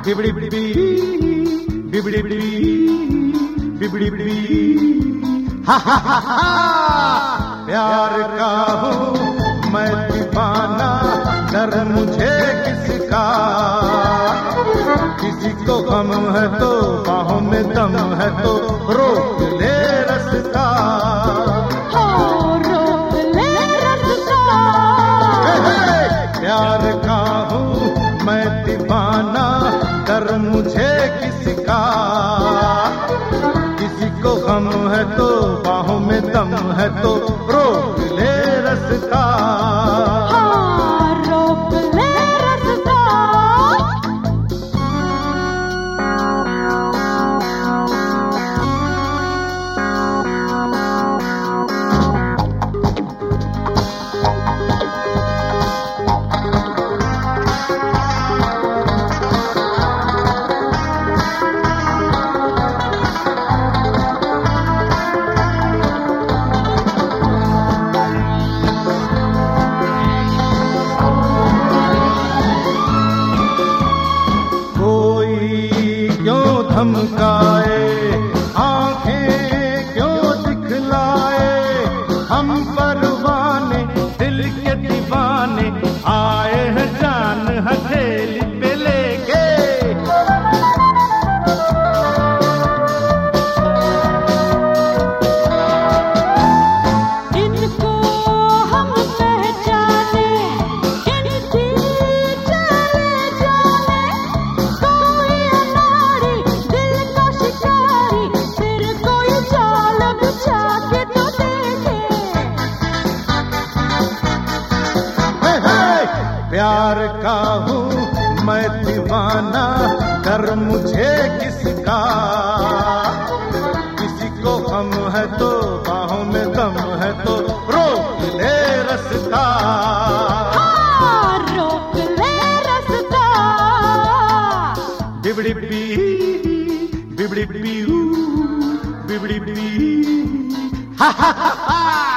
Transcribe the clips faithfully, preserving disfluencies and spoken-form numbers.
बिबड़ी बिबड़ी बिबड़ी बिबड़ी बिबड़ी हा हा हा हा। प्यार का हूँ मैं दीवाना, डर मुझे किसका। किसी को गम है तो बाहों में दम है तो रोक ले रास्ता, रोक ले रास्ता। प्यार का हूँ मैं दीवाना, डर मुझे किसका। किसी को गम है तो बाहों में दम है तो रोक ले रास्ता, रोक ले रास्ता। धमकाए आंखें क्यों दिखलाए, हम परवाने दिल के दीवाने आए हैं जान हथेली पे लेके। इनको हम पहचाने, इनकी चले जाने, कोई हमारी दिल का शिकारी, फिर कोई चाल बिछा के तो देखे। हे हे, प्यार का हूँ मैं दीवाना, डर मुझे किसका। किसी को गम है तो बाहों में दम है तो रोक ले रास्ता, रोक ले रास्ता। बिबड़ी बी बिबड़ी बी बिबड़ी बी हा हा हा हा।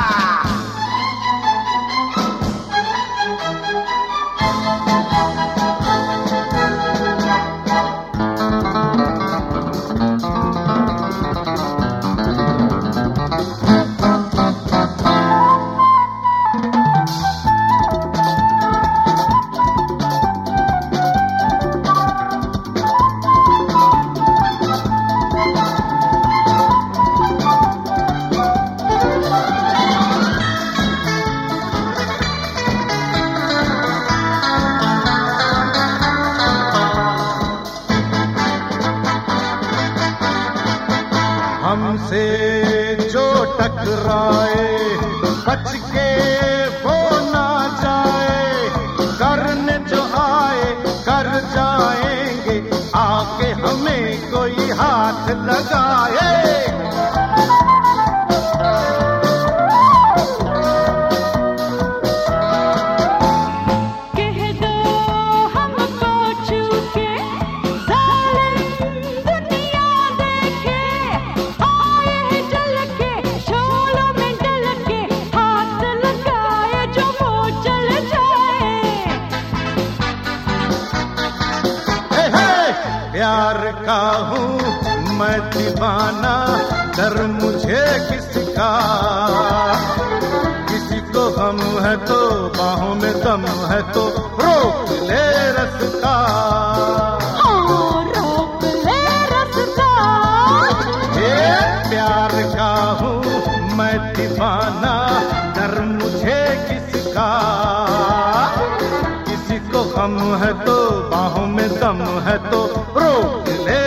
हमसे जो टकराए बच के वो ना जाए, करने जो आए कर जाएंगे, आके हमें कोई हाथ लगाए। कह दो हमको छूके, जालिम दुनिया देखे, आए हैं चल के शोलों में डल के, हाथ लगाए जो वो चल जाए। हे हे, प्यार का हूँ मैं दीवाना, डर मुझे किसका। किसी को गम है तो बाहों में दम है तो रोक ले रास्ता, रोक ले रास्ता। ये प्यार का हूँ मैं दीवाना, डर मुझे किसका। किसी को गम है तो बाहों में दम है तो रोक ले